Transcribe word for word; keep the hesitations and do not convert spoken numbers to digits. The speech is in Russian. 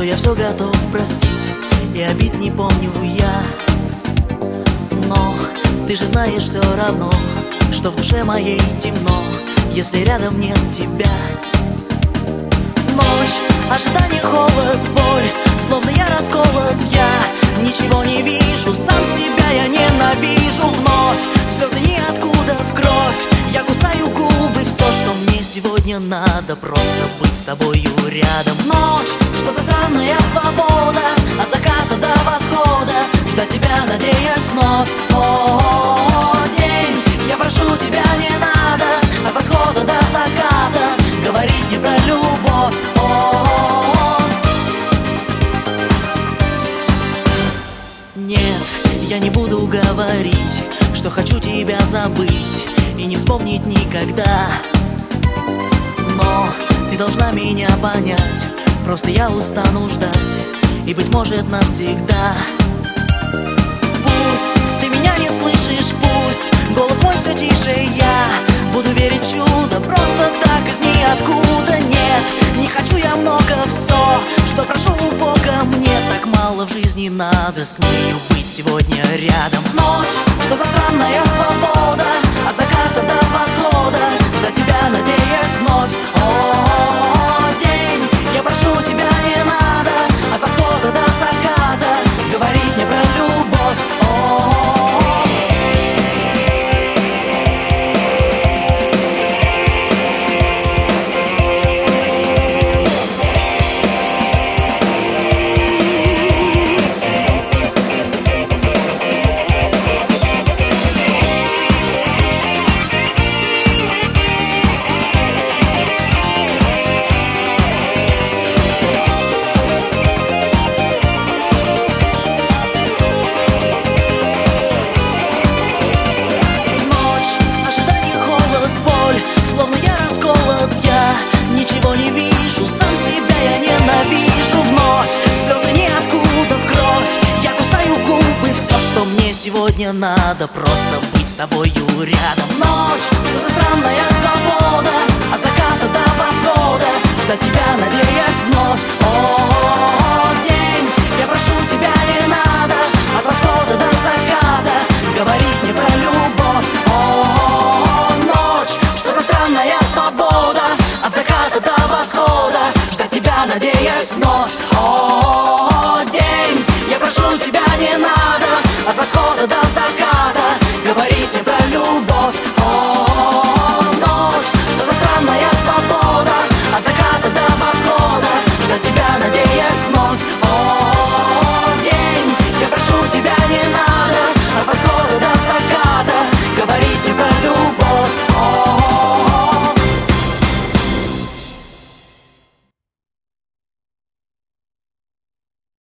что я все готов простить, и обид не помню я. Но ты же знаешь все равно, что в душе моей темно, если рядом нет тебя. Ночь, ожидание, холод, боль, словно я расколот, я ничего не вижу, сам себя я ненавижу. Вновь слезы ниоткуда в кровь, я кусаю губы. Все, что мне сегодня надо, просто быть с тобою рядом. Ночь, что за странная свобода, от заката до восхода, ждать тебя, надеясь вновь. О, день, я прошу тебя, не надо от восхода до заката говорить мне про любовь. О, нет, я не буду говорить, что хочу тебя забыть и не вспомнить никогда. Но ты должна меня понять, просто я устану ждать, и, быть может, навсегда. Пусть ты меня не слышишь, пусть голос мой все тише, я буду верить в чудо, просто так из ниоткуда. Нет, не хочу я много, все, что прошу у Бога, мне так мало в жизни надо с нею быть сегодня рядом. Ночь, что за странная свобода, от заката до восхода, ждать тебя, надеясь вновь. О, день, я прошу тебя, не надо от восхода до заката говорить мне про любовь. О, ничего не вижу, сам себя я ненавижу. Вновь слезы ниоткуда в кровь, я кусаю губы. Все, что мне сегодня надо, просто быть с тобою рядом. Ночь, что за странная свобода, от заката до восхода, ждать тебя, надеясь вновь. О,